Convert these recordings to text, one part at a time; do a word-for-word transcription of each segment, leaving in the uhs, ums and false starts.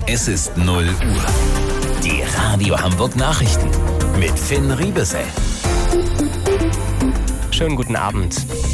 Es ist null Uhr. Die Radio Hamburg Nachrichten mit Finn Riebesell. Schönen guten Abend.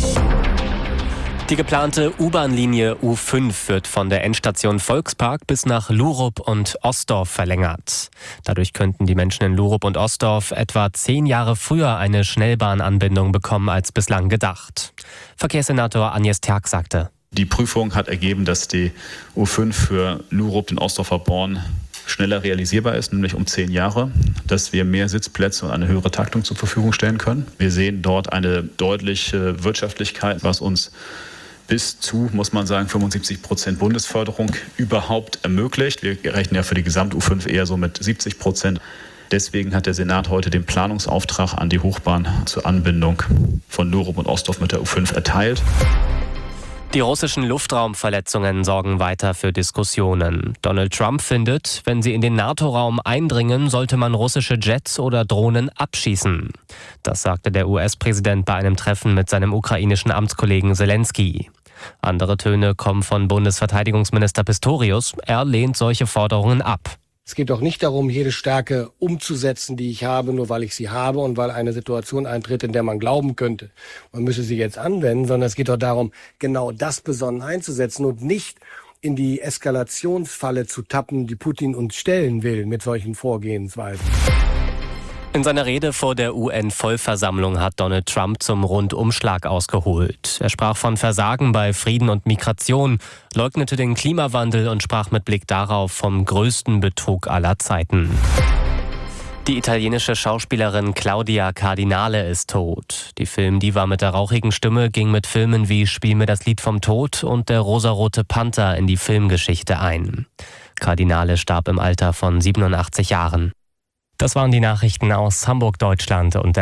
Die geplante U-Bahn-Linie U fünf wird von der Endstation Volkspark bis nach Lurup und Osdorf verlängert. Dadurch könnten die Menschen in Lurup und Osdorf etwa zehn Jahre früher eine Schnellbahnanbindung bekommen als bislang gedacht. Verkehrssenator Agnes Terk sagte: Die Prüfung hat ergeben, dass die U fünf für Lurup, den Osdorfer Born, schneller realisierbar ist, nämlich um zehn Jahre, dass wir mehr Sitzplätze und eine höhere Taktung zur Verfügung stellen können. Wir sehen dort eine deutliche Wirtschaftlichkeit, was uns bis zu, muss man sagen, fünfundsiebzig Prozent Bundesförderung überhaupt ermöglicht. Wir rechnen ja für die Gesamt-U fünf eher so mit siebzig Prozent. Deswegen hat der Senat heute den Planungsauftrag an die Hochbahn zur Anbindung von Lurup und Osdorf mit der U fünf erteilt. Die russischen Luftraumverletzungen sorgen weiter für Diskussionen. Donald Trump findet, wenn sie in den NATO-Raum eindringen, sollte man russische Jets oder Drohnen abschießen. Das sagte der U S-Präsident bei einem Treffen mit seinem ukrainischen Amtskollegen Zelensky. Andere Töne kommen von Bundesverteidigungsminister Pistorius. Er lehnt solche Forderungen ab. Es geht doch nicht darum, jede Stärke umzusetzen, die ich habe, nur weil ich sie habe und weil eine Situation eintritt, in der man glauben könnte, man müsse sie jetzt anwenden, sondern es geht doch darum, genau das besonnen einzusetzen und nicht in die Eskalationsfalle zu tappen, die Putin uns stellen will mit solchen Vorgehensweisen. In seiner Rede vor der U N-Vollversammlung hat Donald Trump zum Rundumschlag ausgeholt. Er sprach von Versagen bei Frieden und Migration, leugnete den Klimawandel und sprach mit Blick darauf vom größten Betrug aller Zeiten. Die italienische Schauspielerin Claudia Cardinale ist tot. Die Filmdiva mit der rauchigen Stimme ging mit Filmen wie Spiel mir das Lied vom Tod und Der rosarote Panther in die Filmgeschichte ein. Cardinale starb im Alter von siebenundachtzig Jahren. Das waren die Nachrichten aus Hamburg, Deutschland und der